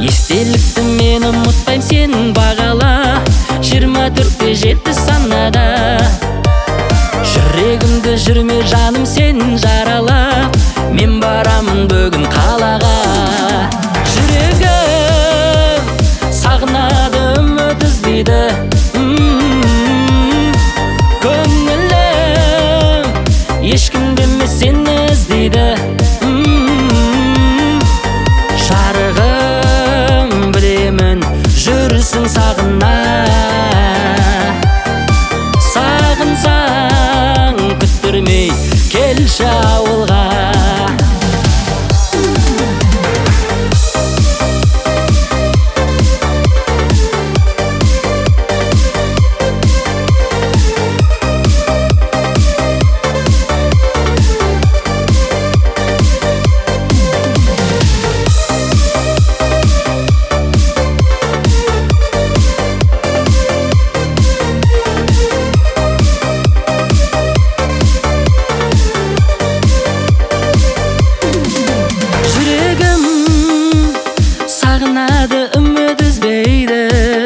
естелікті мен ұмытпайм сен бағала, 24-те жетті санада. Жүрегімді жүрме жаным сен жаралап, мен барамын бүгін қалаға. Жүрегім сағынады, үміт іздейді, көңілім ешкімді емес сені іздейді. Жарығым білемін жүрсің сағына, сағынсаң күттірмей келші ауылға. Сағынады, үміт үзбейді,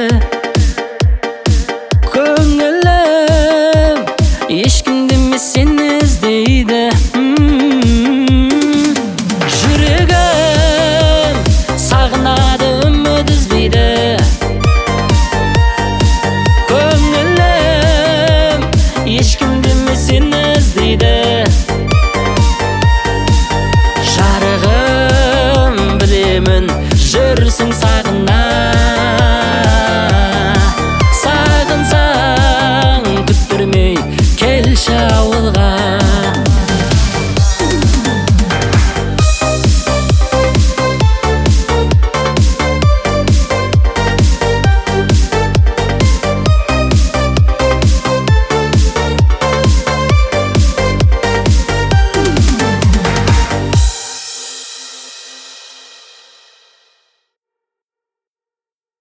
көңілім ешкімді емес сені іздейді. Жүрегім сағынады, үміт үзбейді, көңілім ешкімді емес сені іздейді. Жарығым білемін жүрсің сағына,